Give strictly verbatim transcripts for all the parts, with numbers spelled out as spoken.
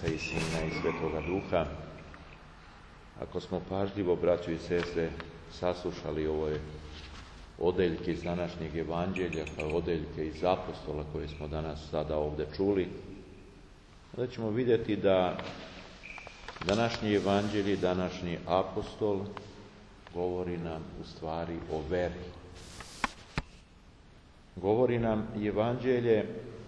i Sina i Svetoga Duha. Ako smo pažljivo, braćo i sestre, saslušali ove odeljke iz današnjeg evanđelja, kao odeljke iz apostola koje smo danas sada ovdje čuli, onda ćemo vidjeti da današnji evanđelji, današnji apostol govori nam u stvari o veri. Govori nam evanđelje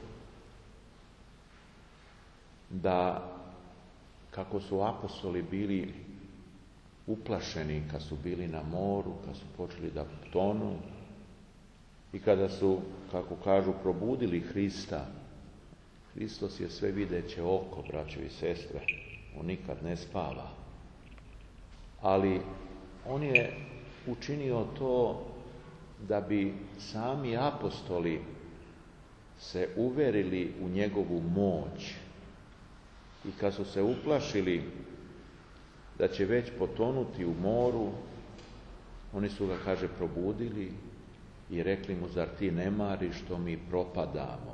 da kako su apostoli bili uplašeni kad su bili na moru, kad su počeli da tonu i kada su, kako kažu, probudili Hrista. Hristos je sve videće oko, braćo i sestre, on nikad ne spava. Ali on je učinio to da bi sami apostoli se uverili u njegovu moć. I kad su se uplašili da će već potonuti u moru, oni su ga, kaže, probudili i rekli mu: zar ti ne mariš što mi propadamo,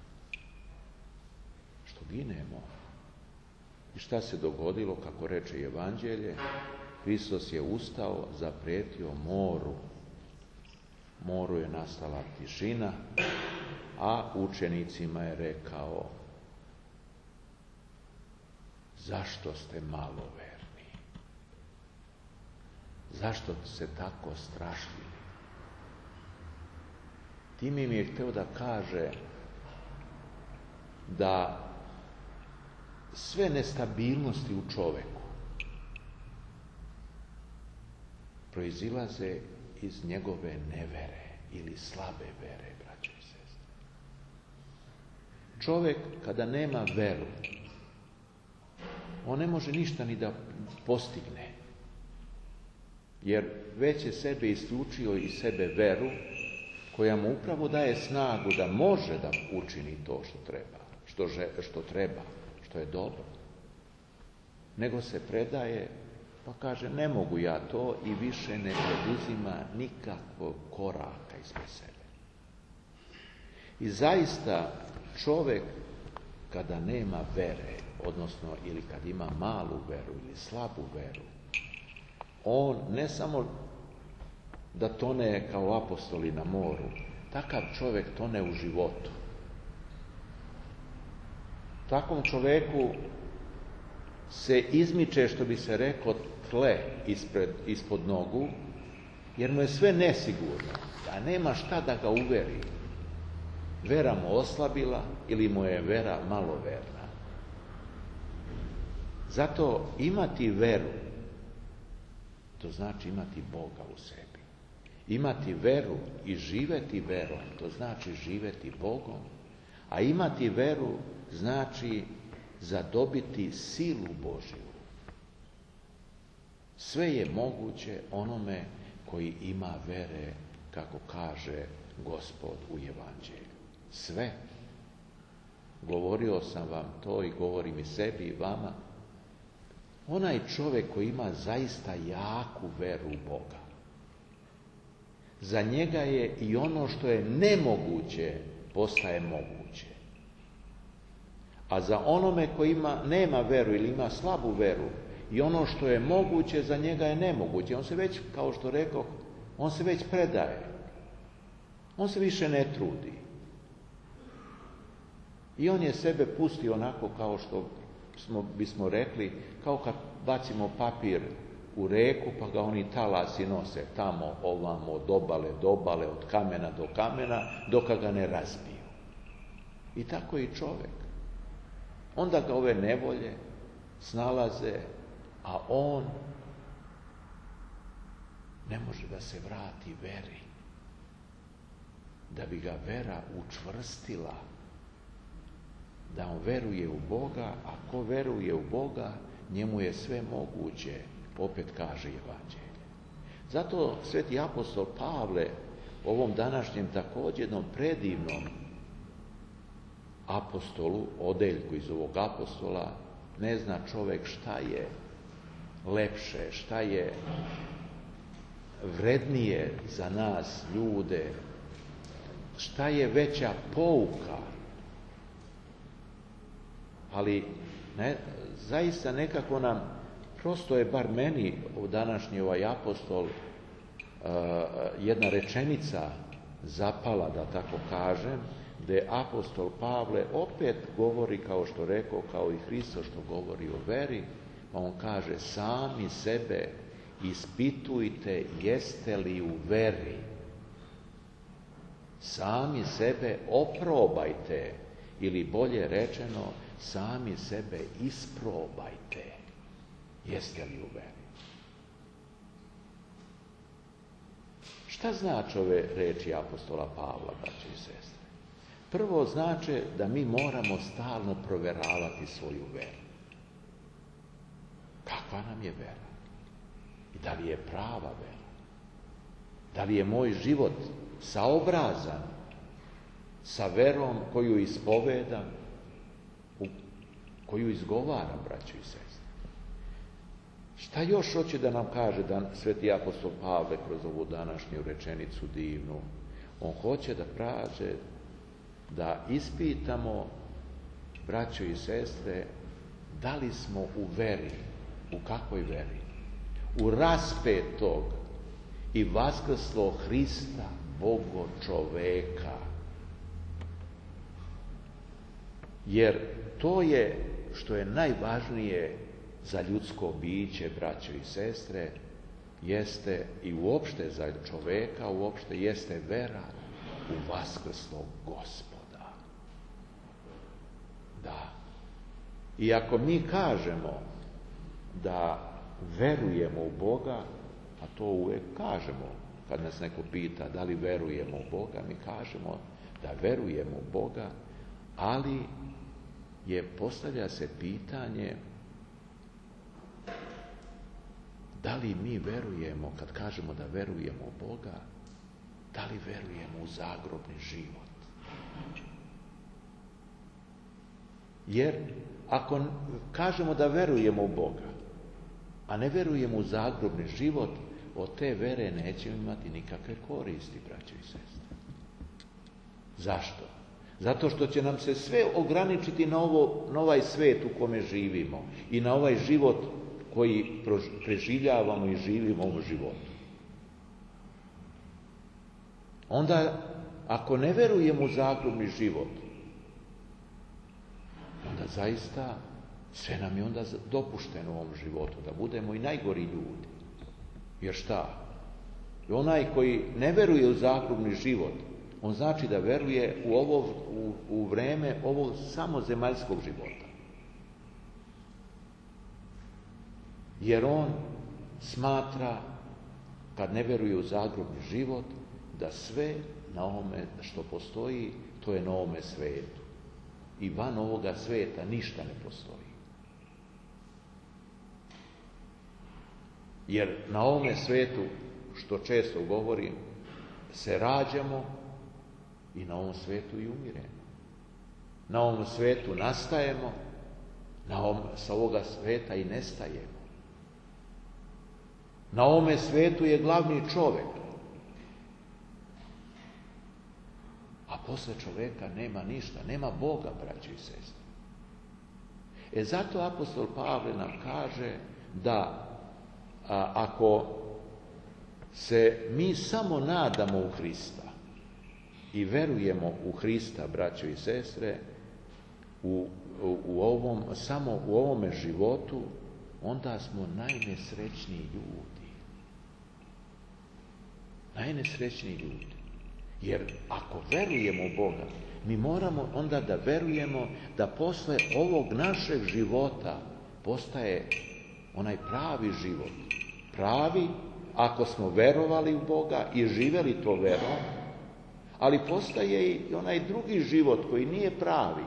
što ginemo? I šta se dogodilo, kako reče evanđelje? Hristos je ustao, zaprijetio moru. Moru je nastala tišina, a učenicima je rekao: zašto ste maloverni? Zašto se tako strašili? Tim im je htio da kaže da sve nestabilnosti u čoveku proizilaze iz njegove nevere ili slabe vere, braćo i sestre. Čovjek kada nema veru, on ne može ništa ni da postigne, jer već je sebe isključio i sebe veru, koja mu upravo daje snagu da može da učini to što treba, što, že, što treba, što je dobro. Nego se predaje, pa kaže: ne mogu ja to, i više ne poduzima nikakvog koraka ispred sebe. I zaista čovjek kada nema vere, odnosno ili kad ima malu veru ili slabu veru, on ne samo da tone kao apostoli na moru, takav čovjek tone u životu. Takvom čovjeku se izmiče, što bi se reklo, tle ispred, ispod nogu, jer mu je sve nesigurno, a nema šta da ga uveri. Vera mu oslabila ili mu je vera maloverna. Zato imati veru, to znači imati Boga u sebi. Imati veru i živeti verom, to znači živeti Bogom. A imati veru znači zadobiti silu Božju. Sve je moguće onome koji ima vere, kako kaže Gospod u evanđelju. Sve. Govorio sam vam to i govorim i sebi i vama. Onaj čovjek koji ima zaista jaku veru u Boga, za njega je i ono što je nemoguće postaje moguće. A za onome koji ima, nema veru ili ima slabu veru, i ono što je moguće za njega je nemoguće. On se već, kao što rekao, on se već predaje. On se više ne trudi. I on je sebe pustio onako kao što smo, bismo rekli, kao kad bacimo papir u reku pa ga oni talasi nose tamo, ovamo, od obale do obale, od kamena do kamena, dok ga ne razbiju. I tako i čovjek. Onda ga ove nevolje snalaze, a on ne može da se vrati veri. Da bi ga vera učvrstila, da on veruje u Boga, a ko veruje u Boga, njemu je sve moguće, opet kaže evanđelje. Zato sveti apostol Pavle ovom današnjem također jednom predivnom apostolu, odeljku iz ovog apostola, ne zna čovjek šta je lepše, šta je vrednije za nas ljude, šta je veća pouka. Ali ne, zaista nekako nam, prosto je bar meni u današnji ovaj apostol uh, jedna rečenica zapala, da tako kažem, gdje apostol Pavle opet govori, kao što rekao, kao i Hristos što govori o veri, pa on kaže: sami sebe ispitujte jeste li u veri. Sami sebe oprobajte, ili bolje rečeno, sami sebe isprobajte jeste li u veri. Šta znači ove reči apostola Pavla, braće i sestre? Prvo znači da mi moramo stalno provjeravati svoju veru. Kakva nam je vera? I da li je prava vera? Da li je moj život saobrazan sa verom koju ispovedam, koju izgovaram, braćo i sestre? Šta još hoće da nam kaže da sveti apostol Pavle kroz ovu današnju rečenicu divnu? On hoće da kaže da ispitamo, braćo i sestre, da li smo u veri. U kakvoj veri? U raspetog i vaskrslog Hrista, Bogo čoveka. Jer to je što je najvažnije za ljudsko biće, braćo i sestre, jeste i uopšte za čoveka, uopšte jeste vera u vaskrslog Gospoda. Da. I ako mi kažemo da verujemo u Boga, a to uvijek kažemo, kad nas neko pita da li verujemo u Boga, mi kažemo da verujemo u Boga, ali je, postavlja se pitanje da li mi verujemo, kad kažemo da verujemo u Boga, da li verujemo u zagrobni život. Jer ako kažemo da verujemo u Boga, a ne verujemo u zagrobni život, od te vere nećemo imati nikakve koristi, braćo i sestre. Zašto? Zato što će nam se sve ograničiti na, ovo, na ovaj svet u kome živimo i na ovaj život koji preživljavamo i živimo u životu. Onda, ako ne verujemo u zagrobni život, onda zaista sve nam je onda dopušteno u ovom životu, da budemo i najgori ljudi. Jer šta? I onaj koji ne veruje u zagrobni život, on znači da veruje u, ovo, u, u vreme ovog samozemaljskog života. Jer on smatra, kad ne veruje u zagrobni život, da sve na ovome što postoji, to je na ovome svetu. I van ovoga sveta ništa ne postoji. Jer na ovome svetu, što često govorim, se rađamo i na ovom svetu i umiremo. Na ovom svetu nastajemo, na ovom, sa ovoga sveta i nestajemo. Na ovome svetu je glavni čovjek. A posle čovjeka nema ništa, nema Boga, braći i sestre. E zato apostol Pavle nam kaže da a, ako se mi samo nadamo u Hrista i verujemo u Hrista, braćo i sestre, u, u, u ovom, samo u ovome životu, onda smo najnesrećniji ljudi. Najnesrećniji ljudi. Jer ako verujemo u Boga, mi moramo onda da verujemo da posle ovog našeg života postaje onaj pravi život. Pravi ako smo verovali u Boga i živjeli to verom, ali postaje i onaj drugi život koji nije pravi.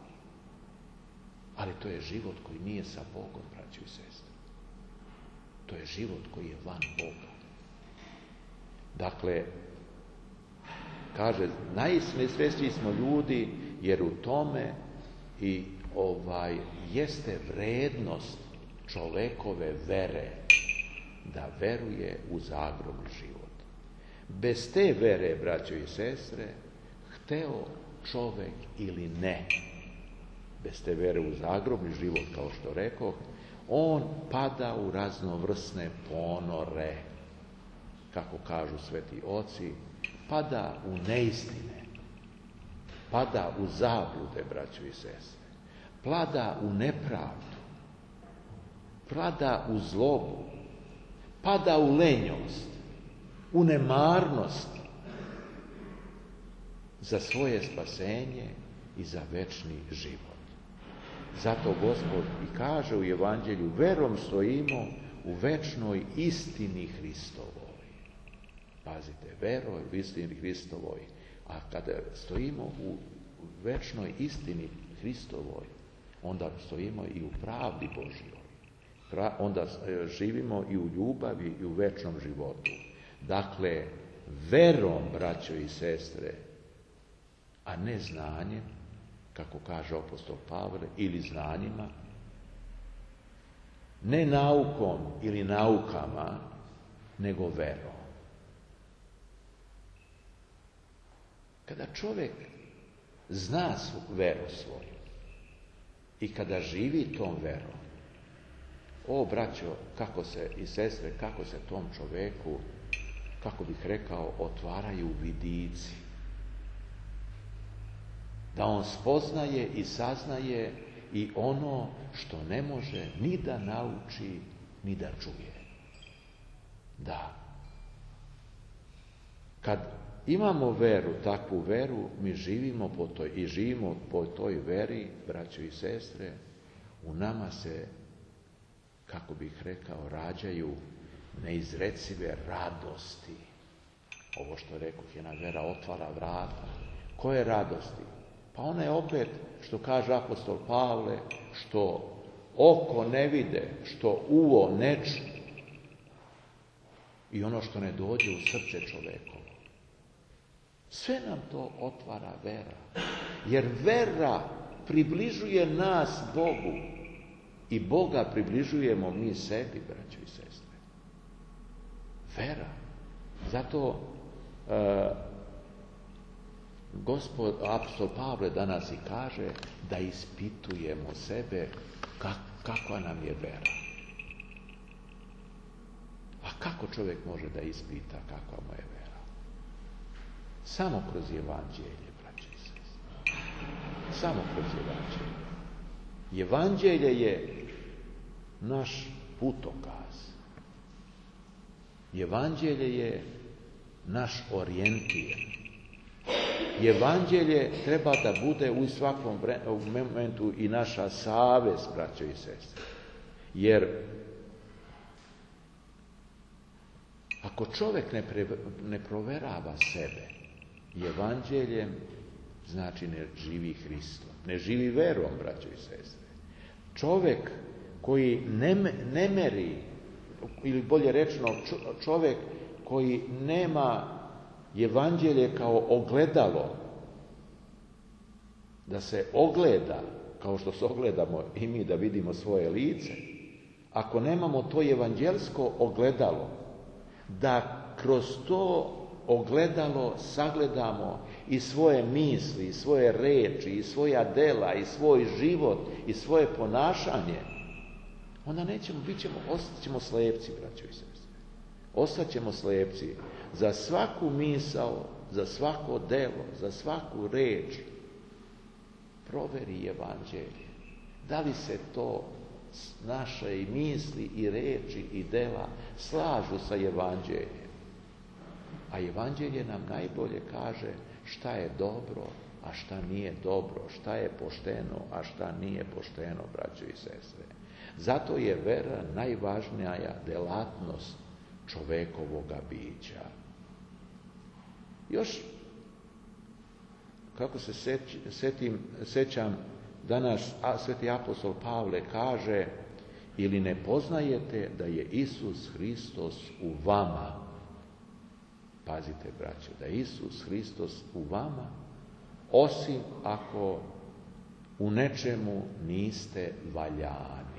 Ali to je život koji nije sa Bogom, braćo i sestre. To je život koji je van Boga. Dakle, kaže, najnesrećniji smo ljudi jer u tome i ovaj jeste vrednost čovekove vere, da veruje u zagrobni život. Bez te vere, braćo i sestre, hteo čovek ili ne, bez te vere u zagrobni život, kao što rekoh, on pada u raznovrsne ponore, kako kažu sveti oci, pada u neistine, pada u zablude, braćo i sestre, pada u nepravdu, pada u zlobu, pada u lenjost, u nemarnost za svoje spasenje i za večni život. Zato Gospod i kaže u Evanđelju, verom stojimo u večnoj istini Hristovoj. Pazite, veroj u istini Hristovoj. A kada stojimo u večnoj istini Hristovoj, onda stojimo i u pravdi Božjoj. Onda živimo i u ljubavi i u večnom životu. Dakle, verom, braćo i sestre, a ne znanjem, kako kaže apostol Pavle, ili znanjima, ne naukom ili naukama, nego verom. Kada čovjek zna veru svoju i kada živi tom verom, o, braćo, kako se, i sestre, kako se tom čovjeku, kako bih rekao, otvaraju vidici. Da on spoznaje i saznaje i ono što ne može ni da nauči, ni da čuje. Da. Kad imamo veru, takvu veru, mi živimo po toj, i živimo po toj veri, braćo i sestre, u nama se, kako bih rekao, rađaju neizrecive radosti. Ovo što rekoh, jedna vera otvara vrata. Koje radosti? Pa ona je opet, što kaže apostol Pavle, što oko ne vide, što uvo ne čuje. I ono što ne dođe u srce čovekovo. Sve nam to otvara vera. Jer vera približuje nas Bogu. I Boga približujemo mi sebi, braćo i sestre. Vera. Zato e, Gospod, apostol Pavle danas i kaže da ispitujemo sebe kak, kakva nam je vera. A kako čovjek može da ispita kakva mu je vera? Samo kroz Evanđelje, braće i sestre. Samo kroz Evanđelje. Evanđelje je naš putokaz. Evanđelje je naš orijentir. Evanđelje treba da bude u svakom momentu i naša savest, braćo i sestre. Jer ako čovjek ne, pre, ne proverava sebe Evanđeljem, znači ne živi Hristom. Ne živi verom, braćo i sestre. Čovjek koji ne, ne meri, ili bolje rečeno, čovjek koji nema Evanđelje kao ogledalo, da se ogleda, kao što se ogledamo i mi da vidimo svoje lice, ako nemamo to evanđelsko ogledalo, da kroz to ogledalo sagledamo i svoje misli, i svoje reči, i svoja dela, i svoj život, i svoje ponašanje, onda nećemo, bit ćemo, ostat ćemo slepci, braćo i sestre. Ostat ćemo slepci za svaku misao, za svako delo, za svaku reč. Proveri Evanđelje. Da li se to naše i misli, i reči, i dela slažu sa Evanđeljem? A Evanđelje nam najbolje kaže šta je dobro, a šta nije dobro, šta je pošteno, a šta nije pošteno, braćo i sestre. Zato je vera najvažnija delatnost čovekovoga bića. Još, kako se seć, setim, sećam, danas a, sveti apostol Pavle kaže, ili ne poznajete da je Isus Hristos u vama. Pazite, braćo, da je Isus Hristos u vama, osim ako u nečemu niste valjani.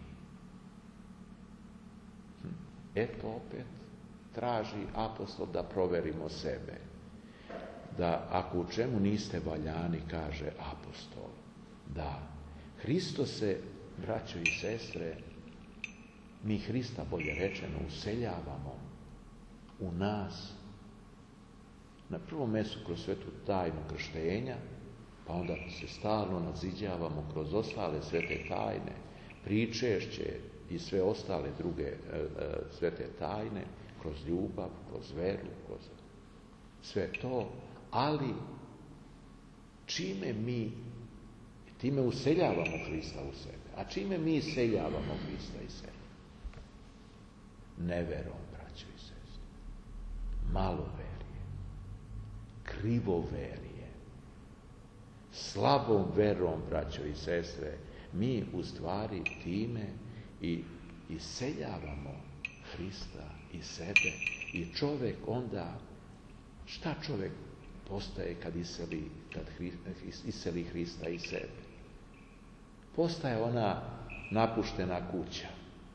Eto opet traži apostol da proverimo sebe. Da ako u čemu niste valjani, kaže apostol, da Hristos se, braćo i sestre, mi Hrista, bolje rečeno, useljavamo u nas, na prvom mjestu kroz svetu tajnu krštenja, pa onda se stalno nadziđavamo kroz ostale svete tajne, pričešće i sve ostale druge e, e, svete tajne, kroz ljubav, kroz veru, kroz sve to, ali čime mi, time useljavamo Hrista u sebe, a čime mi iseljavamo Hrista iz sebe? Neverom, braćo i sestre, maloverje, krivoverje, slabom verom, braćo i sestre, mi u stvari time i iseljavamo Hrista iz sebe i čovjek onda, šta čovjek postaje kad iseli, kad iseli Hrista iz sebe? Postaje ona napuštena kuća,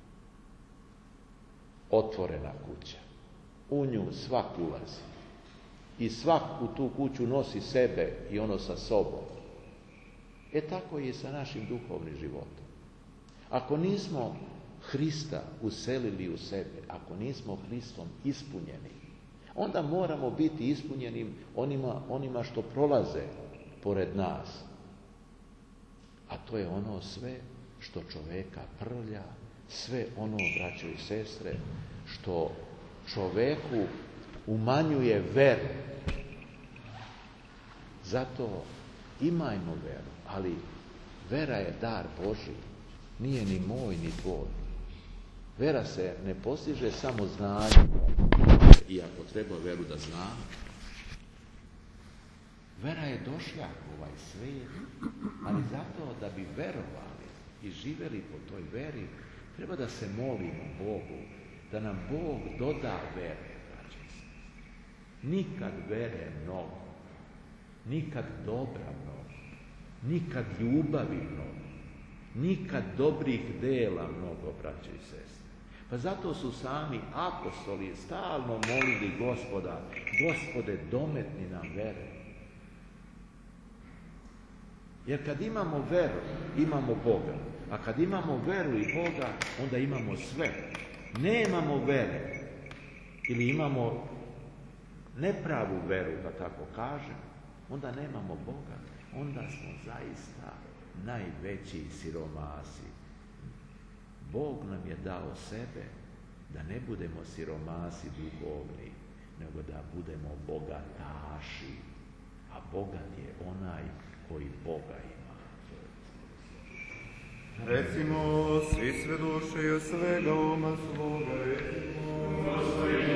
otvorena kuća. U nju svak ulazi i svak u tu kuću nosi sebe i ono sa sobom. E tako je i sa našim duhovnim životom. Ako nismo Hrista uselili u sebe, ako nismo Hristom ispunjeni, onda moramo biti ispunjenim onima, onima što prolaze pored nas. A to je ono sve što čoveka prlja, sve ono, braćo i sestre, što čoveku umanjuje veru. Zato imajmo veru, ali vera je dar Božji, nije ni moj ni tvoj. Vera se ne postiže samo znanjem, iako treba veru da znam. Vera je došla u ovaj svijet, ali zato da bi verovali i živjeli po toj veri, treba da se molimo Bogu, da nam Bog doda vere. Nikad vere mnogo, nikad dobra mnogo, nikad ljubavi mnogo, nikad dobrih dela mnogo, braće i sestre. Pa zato su sami apostoli stalno molili Gospoda, Gospode, dometni nam vere. Jer kad imamo veru, imamo Boga. A kad imamo veru i Boga, onda imamo sve. Nemamo vere ili imamo nepravu veru, da tako kažem, onda nemamo Boga. Onda smo zaista najveći siromasi. Bog nam je dao sebe da ne budemo siromasi duhovni, nego da budemo bogataši. A bogat je onaj koji Boga ima. Recimo, svi svedoše i od svega oma svoga, recimo,